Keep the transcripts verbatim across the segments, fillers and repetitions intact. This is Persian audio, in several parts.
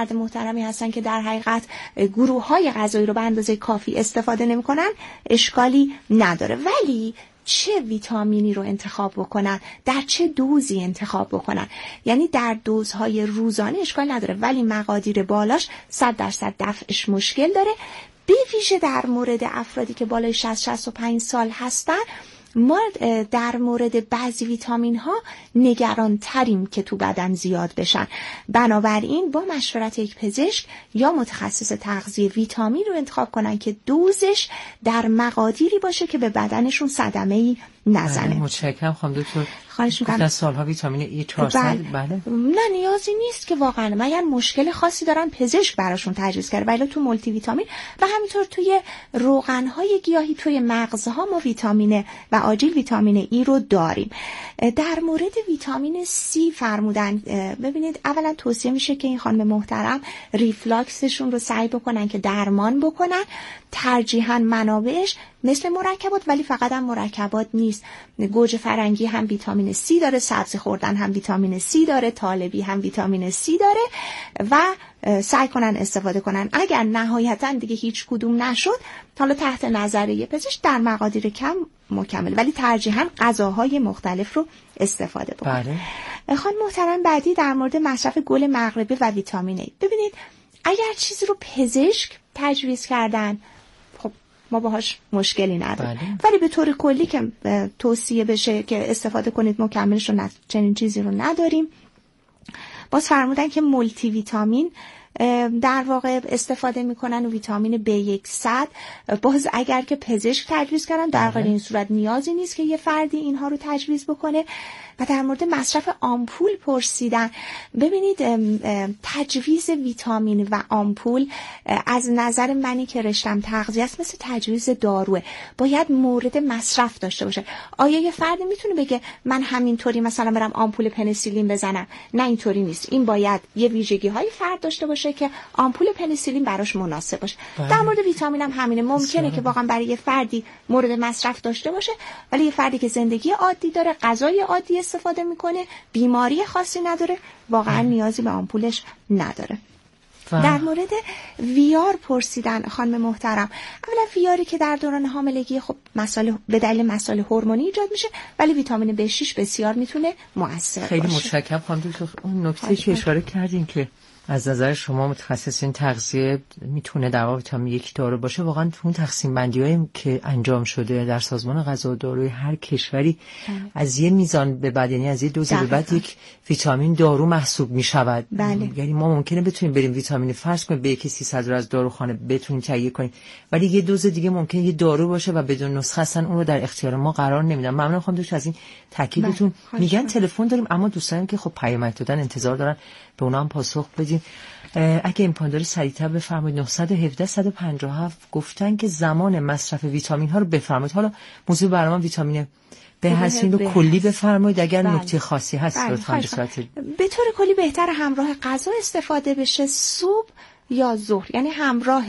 فرد محترمی هستن که در حقیقت گروه‌های غذایی رو به اندازه کافی استفاده نمی‌کنن اشکالی نداره. ولی چه ویتامینی رو انتخاب بکنن، در چه دوزی انتخاب بکنن؟ یعنی در دوزهای روزانه اشکال نداره، ولی مقادیر بالاش صد درصد دفعش مشکل داره. به ویژه در مورد افرادی که بالای شصت شصت و پنج سال هستن، ما در مورد بعضی ویتامین ها نگران تریم که تو بدن زیاد بشن. بنابراین با مشورت یک پزشک یا متخصص تغذیه ویتامین رو انتخاب کنن که دوزش در مقادیری باشه که به بدنشون صدمه‌ای نزنه. متشکرم خانم دکتر. خواهش می‌کنم. در سالها ویتامین ای چهارصد بله. نه نیازی نیست که واقعا مگر مشکل خاصی دارن پزشک براشون تجویز کرده. ولی تو مولتی ویتامین و همینطور توی روغن‌های گیاهی، توی مغزها ما ویتامین و آجیل ویتامین ای رو داریم. در مورد ویتامین سی فرمودن، ببینید اولا توصیه میشه که این خانم محترم ریفلاکسشون رو سعی بکنن که درمان بکنن. ترجیحاً منابعش مثل مرکبات، ولی فقط هم مرکبات نیست. گوجه فرنگی هم ویتامین سی داره، سبزی خوردن هم ویتامین سی داره، طالبی هم ویتامین سی داره و سعی کنن استفاده کنن. اگر نهایتاً دیگه هیچ کدوم نشد، حالا تحت نظر یه پزشک در مقادیر کم مکمل، ولی ترجیحاً غذاهای مختلف رو استفاده بکنن. بله. خانم محترم بعدی در مورد مصرف گل مغربی و ویتامین ای. ببینید اگر چیزی رو پزشک تجویز کردن، خب ما باهاش مشکلی نداریم. بله. ولی به طور کلی که توصیه بشه که استفاده کنید مکملش رو، چنین چیزی رو نداریم. باز فرمودن که مولتی ویتامین در واقع استفاده میکنن و ویتامین بی صد، باز اگر که پزشک تجویز کردن در غیر این صورت نیازی نیست که یه فردی اینها رو تجویز بکنه. و در مورد مصرف آمپول پرسیدن. ببینید تجویز ویتامین و آمپول از نظر منی که رشتم تغذیه است مثل تجویز داروه، باید مورد مصرف داشته باشه. آیا یه فردی میتونه بگه من همینطوری مثلا برم آمپول پنیسیلین بزنم؟ نه اینطوری نیست. این باید یه ویژگی های فرد داشته باشه که آمپول پنیسیلین براش مناسب باشه. باید. در مورد ویتامین هم همینه. ممکنه که واقعا برای یه فردی مورد مصرف داشته باشه، ولی یه فردی که زندگی عادی داره، غذای عادی استفاده میکنه، بیماری خاصی نداره، واقعا نیازی به آمپولش نداره. فهم. در مورد ویار پرسیدن خانم محترم. اولا ویاری که در دوران حاملگی خب مسائل به دلیل مسائل هورمونی ایجاد میشه، ولی ویتامین بی شش بسیار میتونه مؤثر خیلی باشه. خیلی متشکرم خانم دکتر. اون نکته که اشاره کردین که از نظر شما متخصصین تغذیه میتونه در واقع ویتامین یک دارو باشه، واقعا تو اون تقسیم بندی‌هایی که انجام شده در سازمان غذا و داروی هر کشوری بله. از یه میزان به بعد، یعنی از یه دوز به بعد یک ویتامین دارو محسوب میشود. بله. یعنی ما ممکنه بتونیم بریم ویتامین فرض کنیم به یک سیصد رو از داروخانه بتونیم تهیه کنیم، ولی یه دوز دیگه ممکنه یه دارو باشه و بدون نسخه اصلا اون رو در اختیار ما قرار نمیدن. ممنون خانم دکتر از این تاکیدتون. میگن تلفن داریم، اما دوستانم که خب پیام دادن انتظار دارن به اونها هم پاسخ بدیم. اگه امکان داره سریعتر بفرمایید. نه یک هفت صد و پنجاه و هفت گفتن که زمان مصرف ویتامین ها رو بفرمایید. حالا موضوع برنامه ویتامین به هستین رو کلی بفرمایید، اگر بله. نکته خاصی هست لطفاً به صورت به طور کلی بهتر همراه غذا استفاده بشه، صبح یا ظهر، یعنی همراه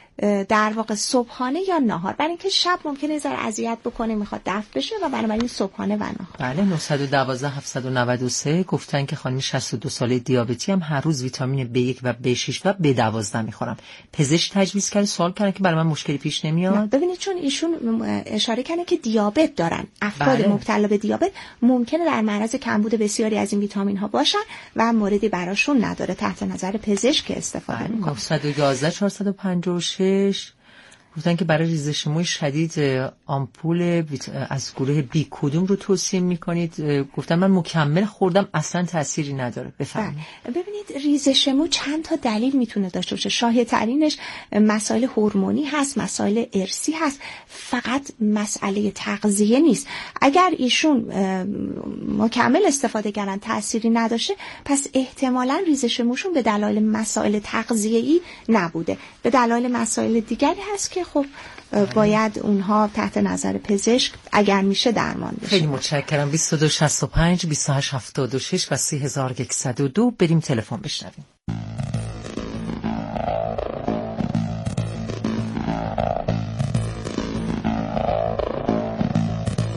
در واقع صبحانه یا نهار، برای اینکه شب ممکنه ذره اذیت بکنه، میخواد دفع بشه و بنابراین صبحانه و نهار. بله. نه یک دو هفت نه سه گفتن که خانم شصت و دو ساله دیابتی هم هر روز ویتامین بی یک و بی شش و بی دوازده میخورم. پزشک تجویز کرده، سوال کردن که برای من مشکلی پیش نمیاد. ببینید چون ایشون اشاره کردن که دیابت دارن، افراد بله. مبتلا به دیابت ممکنه در معرض کمبود بسیاری از این ویتامین ها باشن و موردی براشون نداره، تحت نظر پزشک استفاده میکنه. نه یک یک چهارصد و پنجاه و شش گفتن که برای ریزش موی شدید آمپول از گروه بی کدوم رو توصیه میکنید؟ گفتن من مکمل خوردم اصلا تأثیری نداره. بفرمایید. ببینید ریزش مو چند تا دلیل میتونه داشته باشه. شایع ترینش مسائل هورمونی هست، مسائل ارثی هست، فقط مسئله تغذیه نیست. اگر ایشون مکمل استفاده کردن تأثیری نداشته، پس احتمالاً ریزش موشون به دلایل مسائل تغذیه‌ای نبوده، به دلایل مسائل دیگری هست که خب باید اونها تحت نظر پزشک اگر میشه درمان بشه. خیلی متشکرم. بیست و دو شصت و پنج بیست و هشت هفتاد و شش و سه هزار و صد و دو بریم تلفن بشنویم.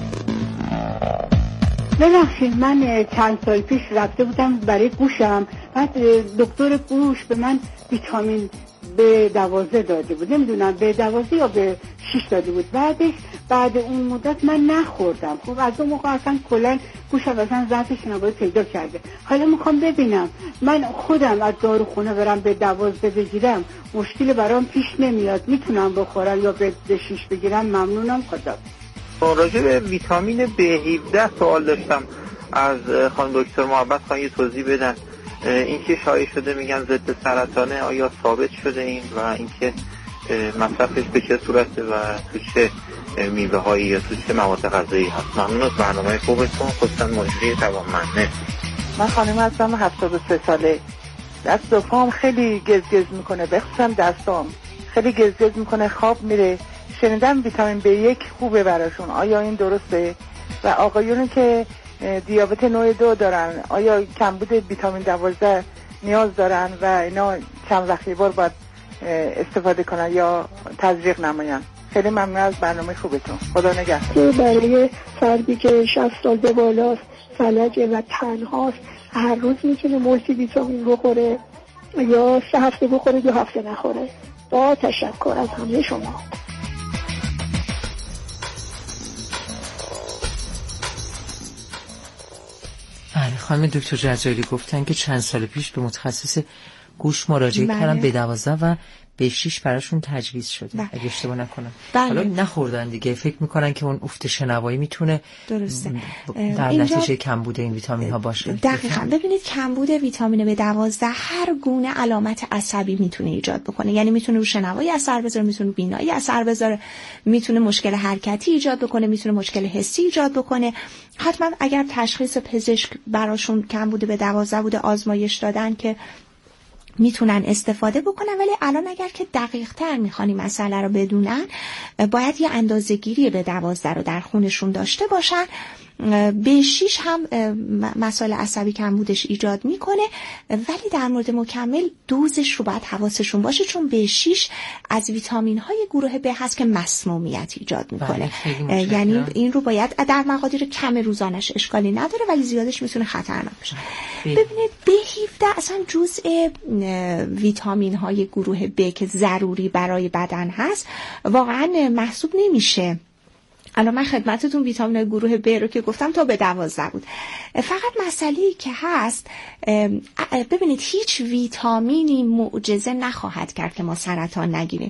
ببخشید من چند سال پیش رفته بودم برای گوشم بعد دکتر گوش به من ویتامین به دوازده داده بود، نمیدونم به دوازده یا به شش داده بود. بعدش بعد اون مدت من نخوردم. خب از اون موقع اصلا کلا گوشم اصلا ضعف شنوایی پیدا کرده. حالا میخوام ببینم من خودم از داروخونه برم به دوازده بگیرم مشکل برام پیش نمیاد، میتونم بخورم یا به شش بگیرم؟ ممنونم. خدا. راجع به ویتامین بی هفده سوال داشتم از خانم دکتر محبت، خواهی یه توضیح بدن. این که شایع شده میگن ضد سرطانه، آیا ثابت شده این و اینکه مصرفش به چه صورته و تو چه میوه هایی یا تو چه مواد غذایی هست؟ ممنون از برنامه خوبتون. خصوصا مجری توانمند. من خانم هستم، هفتاد و سه ساله. دست و پام خیلی گزگز میکنه، بخصوصا دستام خیلی گزگز میکنه، خواب میره. شنیدم ویتامین بی یک خوبه براشون، آیا این درسته؟ و آقایونی که دیابت نوع دو دارن آیا کمبود ویتامین دوازده نیاز دارن و اینا چند وقت یه بار باید استفاده کنن یا تزریق نماین؟ خیلی ممنون از برنامه خوبتون. خدا نگهدار. برای فردی که شصت سال به بالاست، فلجه و تنهاست، هر روز میتونه مولتی ویتامین بخوره یا سه هفته بخوره دو هفته نخوره؟ با تشکر از همه شما. بله، خانم دکتر جزایری گفتن که چند سال پیش به متخصص گوش مراجعه بله. کردن، به دوازده و به شش براشون تجویز شده. بله. اگه اشتباه نکنم. بله. حالا نخوردن دیگه، فکر میکنن که اون افت شنوایی میتونه درسته در نتیجه کمبود این ویتامین ها باشه. دقیقاً. ببینید کمبود ویتامین به دوازده هر گونه علامت عصبی میتونه ایجاد بکنه، یعنی میتونه رو شنوایی اثر بذاره، میتونه بینایی اثر بذاره، میتونه مشکل حرکتی ایجاد بکنه، میتونه مشکل حسی ایجاد بکنه. حتما اگر تشخیص پزشک براشون کمبود به دوازده بوده، آزمایش دادن که میتونن استفاده بکنن. ولی الان اگر که دقیق تر میخوانی مسئله رو بدونن، باید یه اندازه گیری به دوازده رو در خونشون داشته باشن. به شیش هم مسائل عصبی کمبودش ایجاد میکنه، ولی در مورد مکمل دوزش رو باید حواسشون باشه، چون به شیش از ویتامین های گروه ب هست که مسمومیت ایجاد میکنه. یعنی این رو باید در مقادیر کم روزانش اشکالی نداره، ولی زیادش میتونه خطرناک بشه. ببینید به هفده اصلا جزء ویتامین های گروه ب که ضروری برای بدن هست واقعا محسوب نمیشه. الان من خدمتتون ویتامین گروه ب رو که گفتم تا به دوازده بود. فقط مسئله‌ای که هست، ببینید هیچ ویتامینی معجزه نخواهد کرد که ما سرطان نگیریم.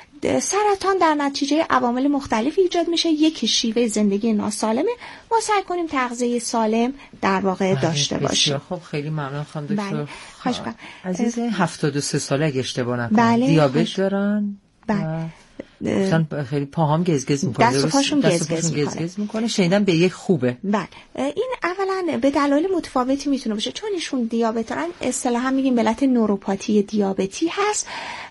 سرطان در نتیجه عوامل مختلفی ایجاد میشه. یکی شیوه زندگی ناسالمه. ما سعی کنیم تغذیه سالم در واقع داشته باشیم. خب خیلی ممنون خانم دکتر. بله. خواهش می‌کنم. عزیز هفتاد و سه ساله اگه اشتباه نکنم. بله. دیابت دارن. بله. گفتن خیلی پاهام گزگز میکنه، دست و پاشون گزگز میکنه. میکنه شنیدم به یک خوبه. بله. این اولا به دلایل متفاوتی میتونه باشه، چون ایشون دیابت دارن، اصطلاحا میگیم به علت نوروپاتی دیابتی هست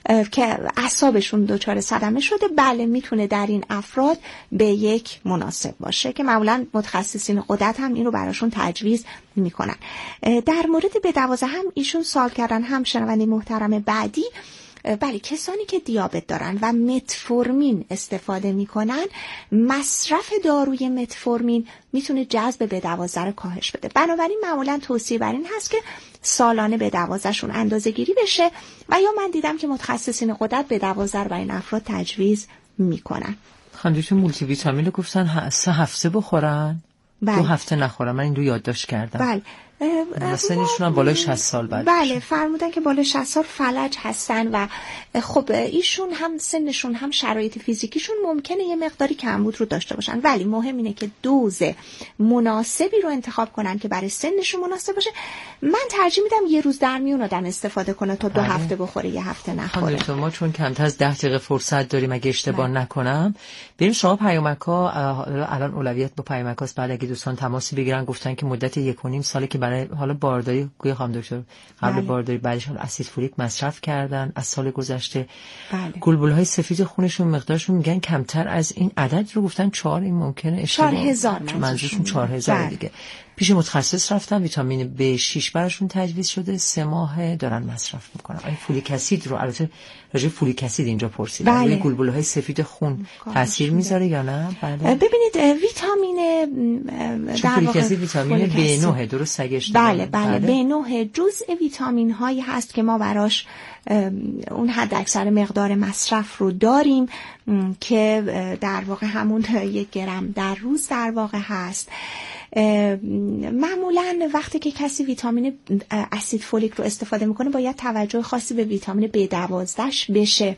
که اعصابشون دچار صدمه شده. بله میتونه در این افراد به یک مناسب باشه که معمولا متخصصین غدد هم این رو براشون تجویز میکنن. در مورد به دوازده هم ایشون سوال کردن، هم شنونده محترم بعدی. بله، کسانی که دیابت دارن و متفورمین استفاده میکنن، مصرف داروی متفورمین میتونه جذب به دوازده رو کاهش بده. بنابراین معمولا توصیه بر این هست که سالانه به دوازده شون اندازه گیری بشه، و یا من دیدم که متخصصین غدد به دوازده رو برای این افراد تجویز میکنن. خانجون مولتی ویتامین رو گفتن سه هفته بخورن، بله. دو هفته نخورن. من این رو یادداشت کردم. بله. سنشون هم بالای شصت سال بعد. بله، فرمودن که بالای شصت سال فلج هستن و خب ایشون هم سنشون هم شرایط فیزیکیشون ممکنه یه مقداری کمبود رو داشته باشن، ولی مهم اینه که دوز مناسبی رو انتخاب کنن که برای سنشون مناسب باشه. من ترجیح میدم یه روز در میون آدم استفاده کنه تا دو بله. هفته بخوره، یه هفته نخوره. ما چون کمتر از ده دقیقه فرصت داریم اگه اشتباه بله. نکنم بریم شما پیامک‌ها. الان اولویت با پیامک‌هاست. بعد اگه دوستان تماسی بگیرن، گفتن که مدت یک و نیم ساله که برای حالا بارداری گویا خانم دکتر قبل بله. بارداری بعدش هم اسید فولیک مصرف کردن از سال گذشته. بله. گلبولهای سفید خونشون مقدارشون میگن کمتر از این عدد رو گفتن چهار، این ممکنه اشتباه چهار هزار منظورشون چهار هزار دیگه. پیش متخصص رفتن، ویتامین بی شش براشون تجویز شده، سه ماه دارن مصرف میکنن. این فولیک اسید رو البته راجع فولیک اسید اینجا پرسیدن. بله. روی گلبولهای سفید خون تاثیر میذاره یا نه؟ بله. ببینید ویتامین در واقع فولیک اسید ویتامین بی نه درست اگه بله بله به نوع جزء ویتامین هایی هست که ما براش اون حد اکثر مقدار مصرف رو داریم که در واقع همون یک گرم در روز در واقع هست. معمولا وقتی که کسی ویتامین اسید فولیک رو استفاده میکنه باید توجه خاصی به ویتامین بی دوازده بشه.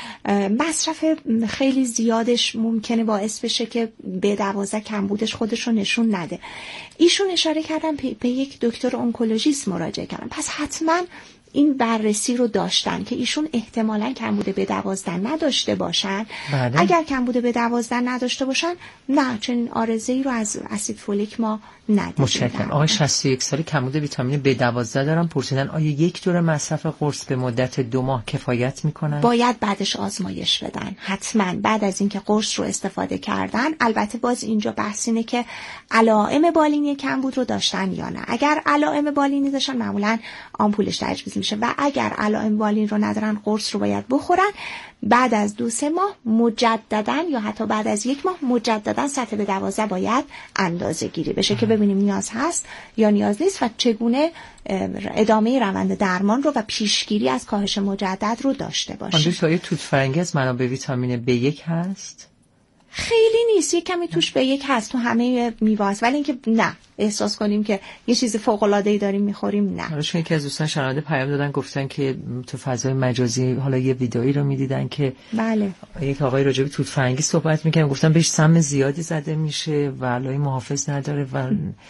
مصرف خیلی زیادش ممکنه باعث بشه که بی دوازده کمبودش خودش رو نشون نده. ایشون اشاره کردن به یک دکتر اونکولوژیست مراجعه کردن، پس حتما این بررسی رو داشتن که ایشون احتمالاً کمبود بی دوازده نداشته باشن. بله. اگر کمبود بی دوازده نداشته باشن نه چنین عارضه‌ای رو از اسید فولیک ما ندیدیم. متشکرم. آقای شصت و یک ساله کمبود ویتامین بی دوازده دارن، پرسیدن آیا یک دوره مصرف قرص به مدت دو ماه کفایت میکنن؟ باید بعدش آزمایش بدن حتما بعد از اینکه قرص رو استفاده کردن. البته باز اینجا بحث اینه که علائم بالینی کمبود رو داشتن یا نه. اگر علائم بالینی داشتن معمولاً آمپولش تجویز میشه و اگر علائم بالین رو ندارن قرص رو باید بخورن. بعد از دو سه ماه مجدداً یا حتی بعد از یک ماه مجدداً سطح به دوازده باید اندازه گیری بشه که ببینیم نیاز هست یا نیاز نیست و چگونه ادامه روند درمان رو و پیشگیری از کاهش مجدد رو داشته باشیم. آن دوست توت فرنگی از منابع ویتامین بی یک هست؟ خیلی نیست، یک کمی توش به یک هست تو همه میوه است، ولی اینکه نه احساس کنیم که یه چیز فوق العاده ای داریم میخوریم نه. حالا یکی از دوستان شنونده پیام دادن گفتن که تو فضای مجازی حالا یه ویدئویی رو میدیدن که بله یک آقای راجع به توت فرنگی صحبت میکنن، گفتن بهش سم زیادی زده میشه و علائم محافظ نداره و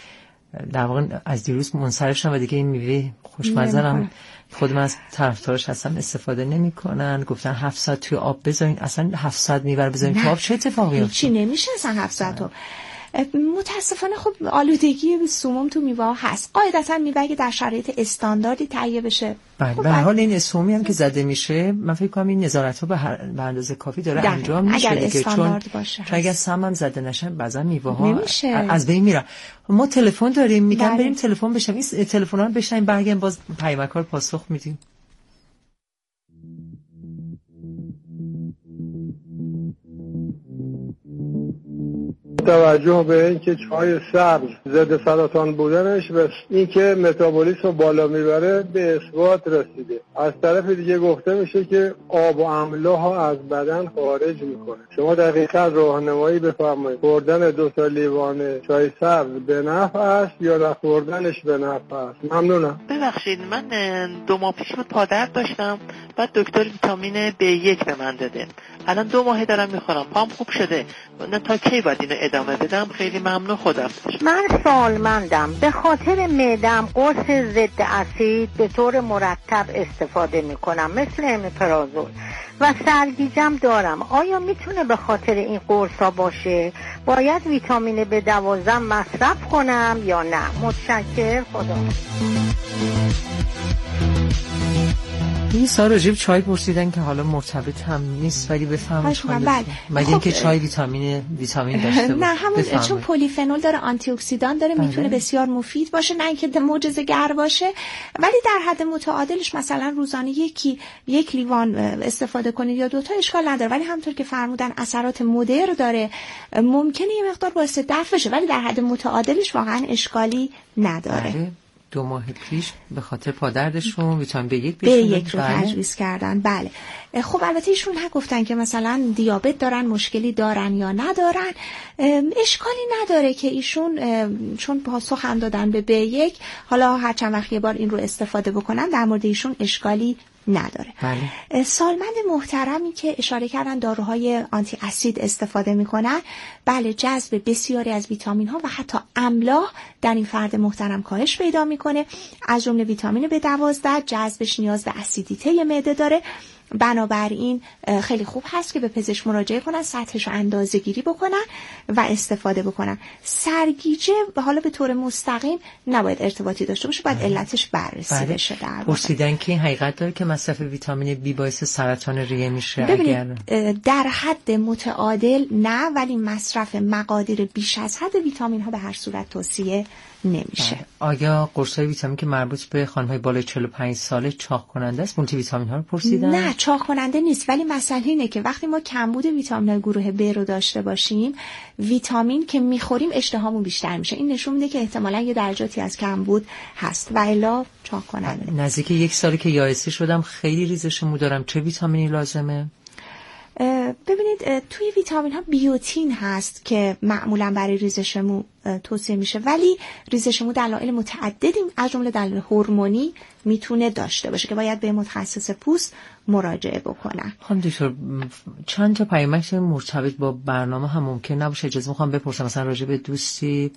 در واقع از دیروز منصرف شدن و دیگه این میوه خوشمزه هم خود من از طرفدارش هستم استفاده نمیکنن. گفتن هفت ساعت توی آب بذارین، اصلا هفت ساعت میبره بذارین تو آب چه اتفاقی میفته؟ چی نمیشه اصلا هفت ساعت تو. متاسفانه خب آلودگی سموم تو میوه هست. قاعدتا میوه که در شرایط استانداردی تهیه بشه. بله به هر حال این سمومی هم که زده میشه من فکر کنم این نظارت ها به هر به اندازه کافی داره ده. انجام میشه اگر دیگه، چون باشه چون اگر سم هم زده نشه بعضا میوه ها از بین میرن. ما تلفن داریم میگم بله. بریم تلفن بشیم، این تلفن ها رو بشنیم برگردیم باز پیامک ها رو پاسخ میدیم. توجه به اینکه چای سبز ضد سرطان بودنش و اینکه متابولیسم رو بالا میبره به اثبات رسیده. از طرف دیگه گفته میشه که آب و املاح ها از بدن خارج میکنه. شما دقیقاً راهنمایی بفرمایید خوردن دو تا لیوان چای سبز به نفع است یا نخوردنش به نفع است؟ ممنونم. ببخشید من دو ماه پیش پادر داشتم، بعد دکتر ویتامین بی یک به من داده. الان دو ماه دارم میخورم، پام خوب شده. نه تا کی باید اینو ادامه بدم؟ خیلی ممنون خدا. من سالمندم، به خاطر معده‌ام قرص ضد اسید به طور مرتب استفاده میکنم مثل امیپرازول و سرگیجم دارم. آیا میتونه به خاطر این قرصا باشه؟ باید ویتامین بی دوازده مصرف کنم یا نه؟ متشکر، خدا. این سال راجب چای پرسیدن که حالا مرتبط هم نیست ولی بفهمید بله. مگه اینکه خب چای ویتامین ویتامین داشته باشه؟ نه همون بفهمید. چون پلیفنول داره، آنتی اکسیدان داره، بله. میتونه بسیار مفید باشه، نه اینکه معجزه گر باشه، ولی در حد متعادلش مثلا روزانه یکی یک لیوان استفاده کنید یا دوتا اشکال نداره، ولی همونطور که فرمودن اثرات مضر داره، ممکنه یه مقدار باعث دفع بشه ولی در حد متعادلش واقعا اشکالی نداره. بله. دو ماه پیش به خاطر پادردشون ویتامین بی یک بی یک رو تجویز کردن. بله خب البته ایشون نگفتن که مثلا دیابت دارن، مشکلی دارن یا ندارن. اشکالی نداره که ایشون چون پاسخ هم دادن به بی یک، حالا هر چند وقت یه بار این رو استفاده بکنن، در مورد ایشون اشکالی نداره. بله. سالمند محترمی که اشاره کردن داروهای آنتی اسید استفاده میکنن، بله جذب بسیاری از ویتامین ها و حتی املاح در این فرد محترم کاهش پیدا میکنه، از جمله ویتامین بی دوازده جذبش نیاز به اسیدیته معده داره. بنابراین خیلی خوب هست که به پزشک مراجعه کنن، سطحش رو اندازه گیری بکنن و استفاده بکنن. سرگیجه حالا به طور مستقیم نباید ارتباطی داشته باشه، باید علتش بررسی بله. بشه. در پرسیدن که این حقیقت داره که مصرف ویتامین بی باعث سرطان ریه میشه؟ اگر در حد متعادل نه، ولی مصرف مقادیر بیش از حد ویتامین ها به هر صورت توصیه نمیشه. آیا قرص‌های ویتامین که مربوط به خانم‌های بالای چهل و پنج ساله چاق کننده است؟ مولتی ویتامین ها رو پرسیدن؟ نه، چاق کننده نیست، ولی مسئله اینه که وقتی ما کمبود ویتامین گروه ب رو داشته باشیم، ویتامین که میخوریم اشتهامون بیشتر میشه. این نشون میده که احتمالاً یه درجاتی از کمبود هست و الا چاق کننده. نزدیک یک سالی که یائسه شدم، خیلی ریزش مو دارم، چه ویتامینی لازمه؟ ببینید توی ویتامین ها بیوتین هست که معمولا برای ریزش مو توصیه میشه، ولی ریزش مو دلایل متعددی از جمله دلایل هورمونی میتونه داشته باشه که باید به متخصص پوست مراجعه بکنن. خانم دکتر، چند تا پیامک مرتبط با برنامه هم ممکن نباشه؟ اجازه میخوام بپرسم، مثلا راجع به دوستی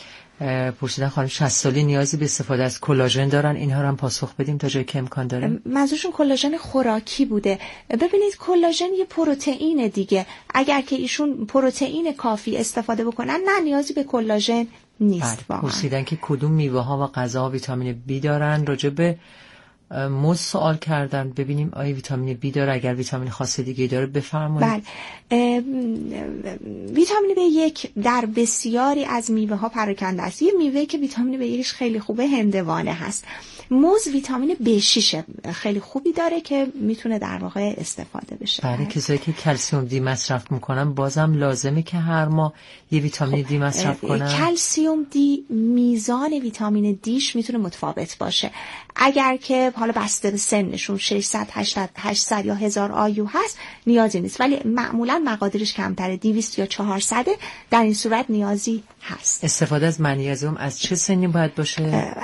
پرسیدن خانم شصت سالی نیازی به استفاده از کلاژن دارن، اینها رو هم پاسخ بدیم تا جایی که امکان داره. منظورشون کلاژن خوراکی بوده. ببینید کلاژن یه پروتئین دیگه، اگر که ایشون پروتئین کافی استفاده بکنن نه نیازی به کلاژن نیست. واقعا پرسیدن که کدوم میوه ها و غذاها ویتامین بی دارن، راجع به موز سوال کردن، ببینیم آیا ویتامین بی داره، اگر ویتامین خاص دیگه داره بفرمایید. بله، ویتامین بی یک در بسیاری از میوه ها پراکنده است. یه میوه که ویتامین بی یک خیلی خوبه هندوانه هست. موز ویتامین بی شش خیلی خوبی داره که میتونه در واقع استفاده بشه. برای کسایی که کلسیم دی مصرف میکنن بازم لازمه که هر ماه یه ویتامین خب دی مصرف کنن. کلسیم دی میزان ویتامین دیش میتونه متفاوت باشه. اگر که حالا بسته به سنشون ششصد هشتصد یا هزار آیو هست نیازی نیست، ولی معمولا مقادیرش کمتره، دویست یا چهارصد، در این صورت نیازی هست. استفاده از منیزیم از چه سنی باید باشه؟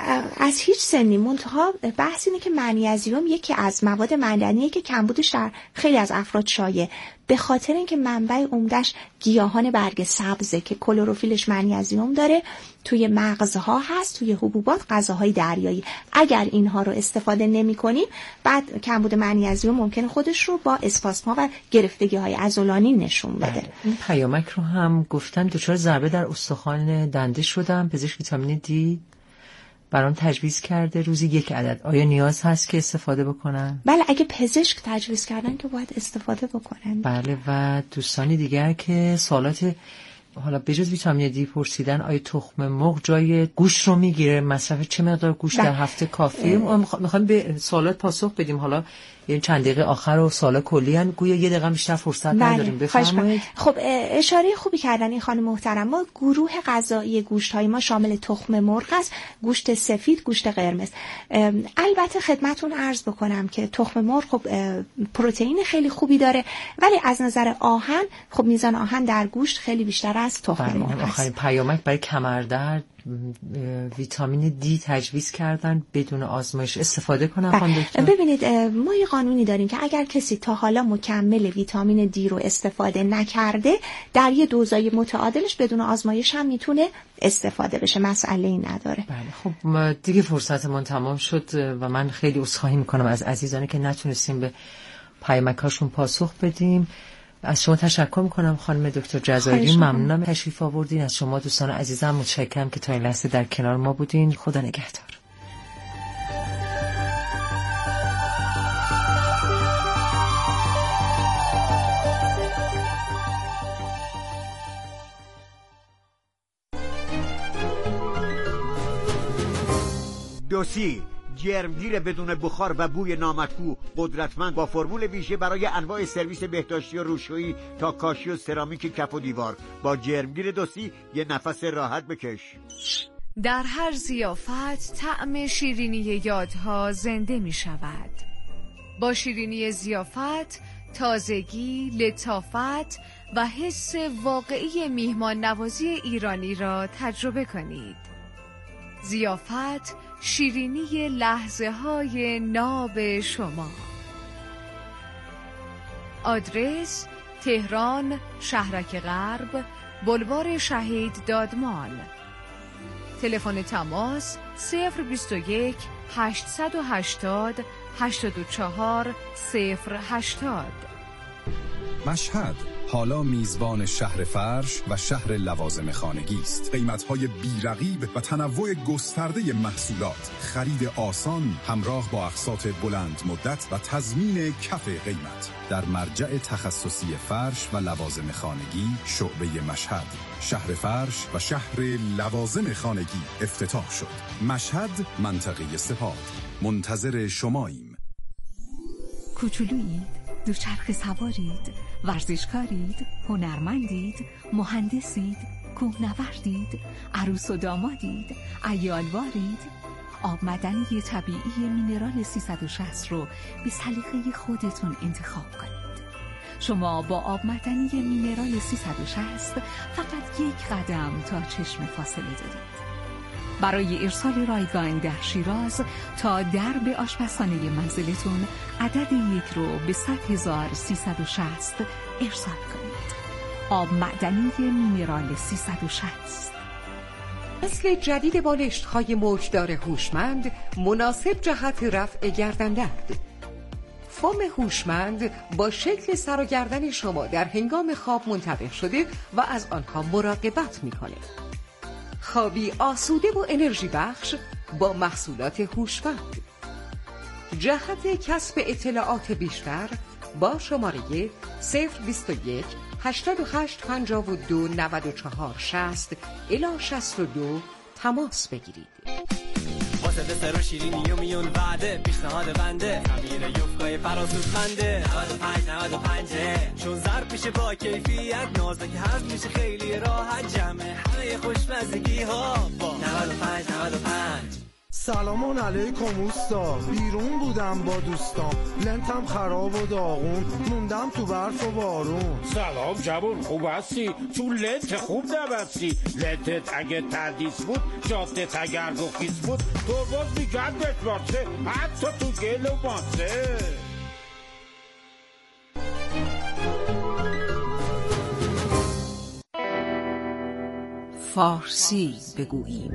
از هیچ سنی. منتها بحث اینه که منیزیم یکی از مواد معدنیه که کمبودش در خیلی از افراد شایع، به خاطر اینکه منبع عمده‌اش گیاهان برگ سبزه که کلروفیلش منیزیم داره، توی مغزها هست، توی حبوبات، غذاهای دریایی. اگر اینها رو استفاده نمی‌کنیم بعد کمبود منیزیم ممکنه خودش رو با اسپاسم‌ها و گرفتگی‌های عضلانی نشون بده. این پیامک رو هم گفتن دچار ضربه در استخوان دنده شدم، پزشک ویتامین دی برام تجویز کرده روزی یک عدد. آیا نیاز هست که استفاده بکنن؟ بله، اگه پزشک تجویز کردن که باید استفاده بکنن. بله. و دوستانی دیگر که سوالات حالا بجز ویتامین دی پرسیدن، آیا تخم مرغ جای گوشت رو میگیره؟ مصرف چه مقدار گوشت در هفته کافیه؟ میخوایم به سوالات پاسخ بدیم. حالا یه چند دقیقه آخر و سوال کلی ان، گویا یه دقیقه بیشتر فرصت نداریم. بفرمایید. خب اشاره خوبی کردن این خانم محترم. ما گروه غذایی گوشت های ما شامل تخم مرغ است، گوشت سفید، گوشت قرمز. البته خدمتتون عرض بکنم که تخم مرغ خب پروتئین خیلی خوبی داره، ولی از نظر آهن خب میزان آهن در گوشت خیلی بیشتر از تخم مرغ است. آخرین پیامک برای کمردرد ویتامین دی تجویز کردن بدون آزمایش استفاده کنن خانم دکتر؟ ببینید ما یه قانونی داریم که اگر کسی تا حالا مکمل ویتامین دی رو استفاده نکرده، در یه دوزای متعادلش بدون آزمایش هم میتونه استفاده بشه، مسئله‌ای نداره. بله. خب دیگه فرصتمون تمام شد و من خیلی عذرخواهی میکنم از عزیزانی که نتونستیم به پیامک‌هاشون پاسخ بدیم. از شما تشکر میکنم خانم دکتر جزایری، ممنونم تشریف آوردین. از شما دوستان عزیزم متشکرم که تا این لحظه در کنار ما بودین. خدا نگهدار. دوسی جرمگیر بدون بخار و بوی نامطبوع، قدرتمند، با فرمول ویژه برای انواع سرویس بهداشتی و روشویی تا کاشی و سرامیک کف و دیوار. با جرمگیر دوسی یه نفس راحت بکش. در هر ضیافت طعم شیرینی یادها زنده می شود. با شیرینی ضیافت تازگی، لطافت و حس واقعی میهمان نوازی ایرانی را تجربه کنید. ضیافت، شیرینی لحظه های ناب شما. آدرس: تهران، شهرک غرب، بلوار شهید دادمان. تلفن تماس صفر بیست و یک هشتصد و هشتاد هشتاد و چهار صفر هشتاد. مشهد حالا میزبان شهر فرش و شهر لوازم خانگی است. قیمت‌های بی‌رقیب و تنوع گسترده محصولات، خرید آسان همراه با اقساط بلند مدت و تضمین کف قیمت. در مرجع تخصصی فرش و لوازم خانگی شعبه مشهد، شهر فرش و شهر لوازم خانگی افتتاح شد. مشهد، منطقه سپاه. منتظر شماییم. کوچولویید، دوچرخه سوارید، ورزشکارید، هنرمندید، مهندسید، کوهنوردید، عروس و دامادید، عیالوارید. آب معدنی طبیعی مینرال سیصد و شصت رو به سلیقه خودتون انتخاب کنید. شما با آب معدنی مینرال سیصد و شصت فقط یک قدم تا چشم فاصله دارید. برای ارسال رایگان در شیراز تا درب آشپزخانه منزلتون عدد یک رو به صد هزار سیصد و شصت ارسال کنید. آب معدنی مینرال سیصد و شصت. نسل جدید بالشت‌های موجدار هوشمند مناسب جهت رفع گردن‌درد. فوم هوشمند با شکل سر و گردن شما در هنگام خواب منطبق شده و از آنها مراقبت می‌کنه. خوابی آسوده و انرژی بخش با محصولات هوشمند. جهت کسب اطلاعات بیشتر با شماره صفر بیست و یک هشتاد و هشت پنجاه و دو نود و چهار شصت الی شصت و دو تماس بگیرید. واسه دسر و شیرینی و میون وعده پیشنهاد بنده خمیر یوفقای فراسودمنده نود و پنج نود و پنج چون ضرب میشه با کیفیت نازک هست میشه خیلی راحت جمع همه خوشمزگی ها با نود و پنج نود و پنج. سلام علیکم اوستا، بیرون بودم با دوستام، لنتم خراب و داغون، موندم تو برف و بارون. سلام جوون، خوب هستی؟ تو لنت خوب نبستی. لنتت اگه تردیس بود، جادت اگر گفیس بود، تو باز میگردت باشه، حتی تو گل و ماسه. فارسی بگوییم.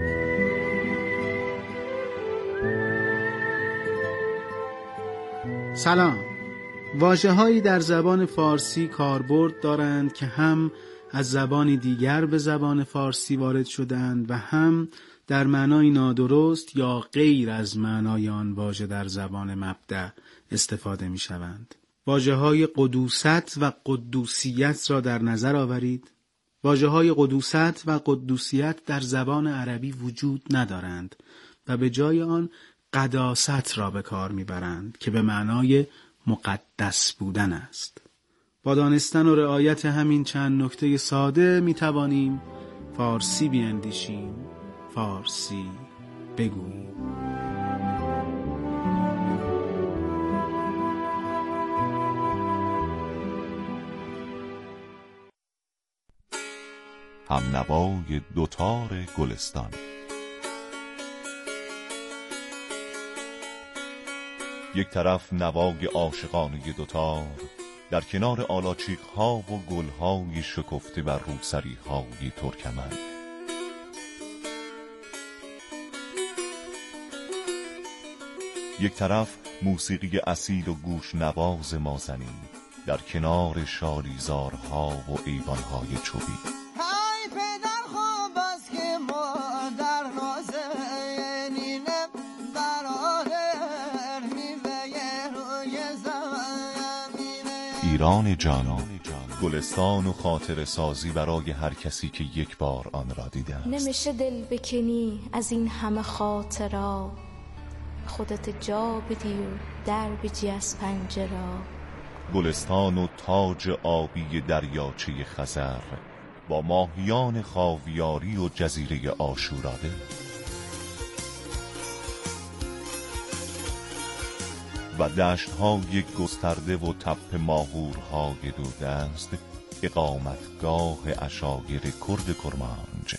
سلام. واژه‌هایی در زبان فارسی کاربرد دارند که هم از زبانی دیگر به زبان فارسی وارد شدند و هم در معنای نادرست یا غیر از معنای آن واژه در زبان مبدأ استفاده می‌شوند. واژه‌های قدوست و قدوسیت را در نظر آورید. واژه‌های قدوست و قدوسیت در زبان عربی وجود ندارند و به جای آن قداست را به کار میبرند که به معنای مقدس بودن است. با دانستن و رعایت همین چند نکته ساده میتوانیم فارسی بیاندیشیم، فارسی بگوییم. همنوای دوتار گلستان. یک طرف نوای عاشقانه دوتار، در کنار آلاچیق‌ها و گل‌های شکفته بر روسری‌های ترکمن. یک طرف موسیقی اصیل و گوش نواز مازنی، در کنار شالیزارها و ایوان‌های چوبی. ایران جانان، گلستان و خاطر سازی برای هر کسی که یک بار آن را دیده است. نمیشه دل بکنی از این همه خاطرا، خودت جا بدی و در بجی از پنجره. گلستان و تاج آبی دریاچه خزر با ماهیان خاویاری و جزیره آشوراده. و دشت‌های گسترده و تپه ماهورهای دوردست، اقامتگاه عشایر کرد کرمانج.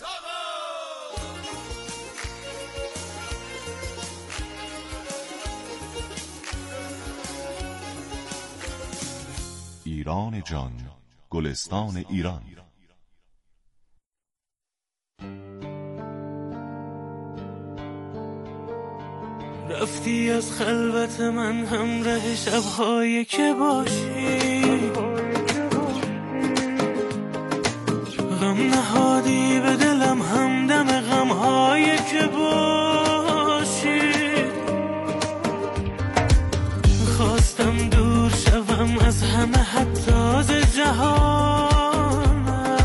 ایران جان، گلستان ایران. رفتی از خلوت من همراه شب‌های که باشی، غم نهادی به دلم همدم غم‌هایی که باشی. خواستم دور شوم از همه حتی از جهان،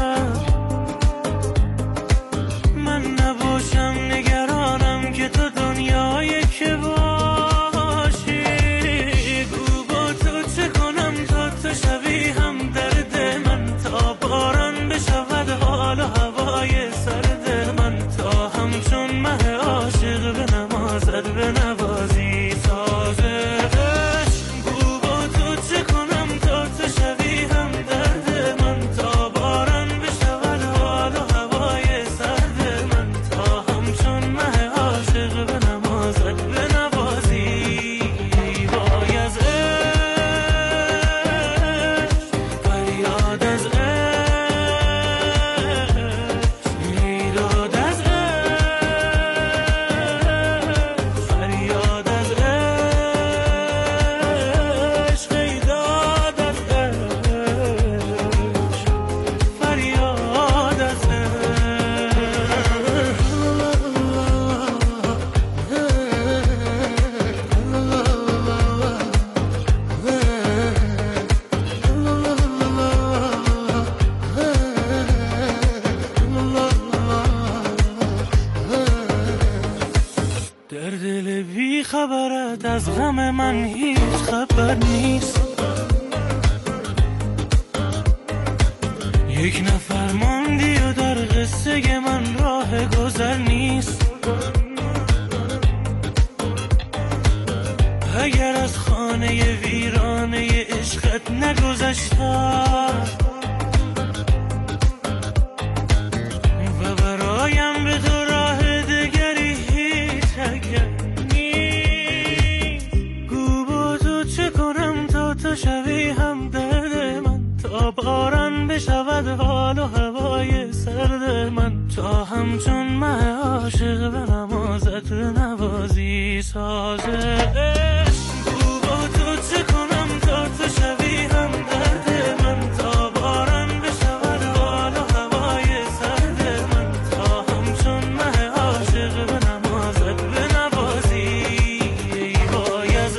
من نباشم نگرانم که تو دنیایی که باشی. گو با تو چه کنم تا تو شوی هم درد من، تا باران بشود حال و هوای سرد من، تا همچون مه عاشق به نمازت به نوازی سازه. خبرت از غم من هیچ خبر نیست، یک نفر ماندی و در قصه من راه گذر نیست. اگر از خانه ویرانه عشقت نگذشتم و برایم به تو راه دگری هیچ اگر تو شوی هم درد من، تا باران بشود حال و هوای سرد من، تا همچون مه عاشق به نمازت به نوازی سازه. گو با تو چه کنم تا تو شوی هم درد من، تا باران بشود حال و هوای سرد من، تا همچون مه عاشق به نمازت به نوازی. وای از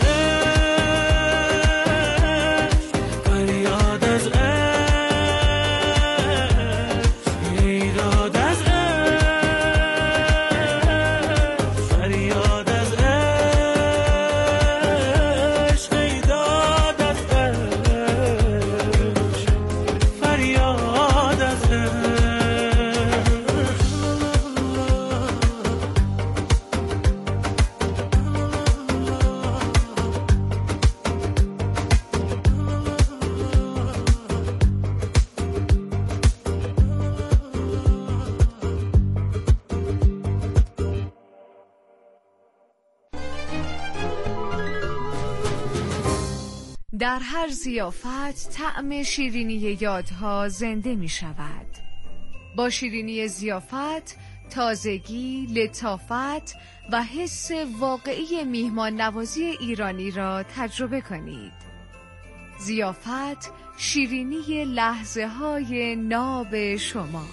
در هر ضیافت طعم شیرینی یادها زنده می شود. با شیرینی ضیافت تازگی، لطافت و حس واقعی میهمان نوازی ایرانی را تجربه کنید. ضیافت شیرینی لحظه های ناب شما.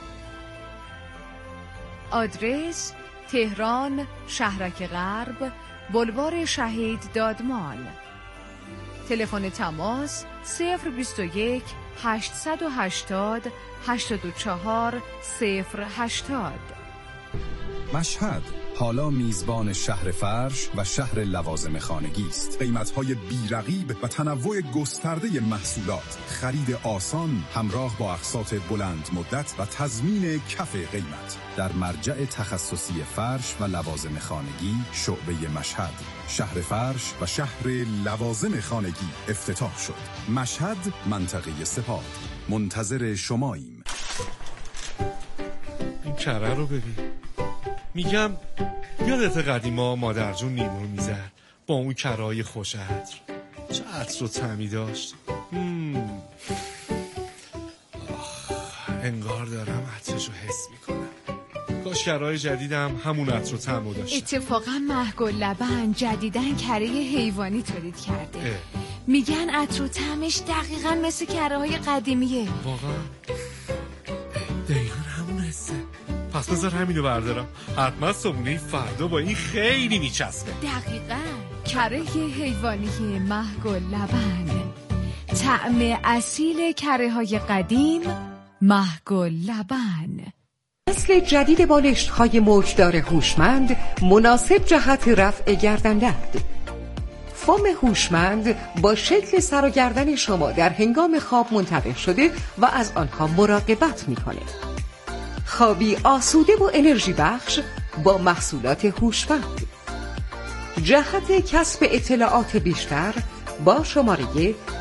آدرس تهران، شهرک غرب، بلوار شهید دادمال. تلفن تماس صفر بیست و یک هشتصد و هشتاد هشتاد و چهار صفر هشتاد. مشهد حالا میزبان شهر فرش و شهر لوازم خانگی است. قیمت‌های بی‌رقیب و تنوع گسترده محصولات، خرید آسان همراه با اقساط بلند مدت و تضمین کف قیمت. در مرجع تخصصی فرش و لوازم خانگی شعبه مشهد، شهر فرش و شهر لوازم خانگی افتتاح شد. مشهد، منطقه سپاه. منتظر شماییم. این کره رو ببین. میگم یادت قدیما مادر جون نیمو میزد با اون کرای خوش عطر، چه عطر و طعمی داشت. مم. انگار دارم عطرشو حس میکنم. کاش کرای جدیدم همون عطر و طعمو داشت. اتفاقا مهگل لبن جدیدن کره حیوانی تولید کرده. اه. میگن عطر و طعمش دقیقا مثل کره های قدیمیه. واقعا؟ پس بذار همینو بردارم. حتما صبحونه فردا با این خیلی میچسبه. دقیقاً. کره حیوانی مهگل لبن، طعم اصیل کره های قدیم مهگل لبن. نسل جدید بالشت‌های موجدار هوشمند مناسب جهت رفع گردن‌درد. فوم هوشمند با شکل سر و گردن شما در هنگام خواب منتبه شده و از آنها مراقبت می‌کنه. خوابی آسوده و انرژی بخش با محصولات هوشمند. جهت کسب اطلاعات بیشتر با شماره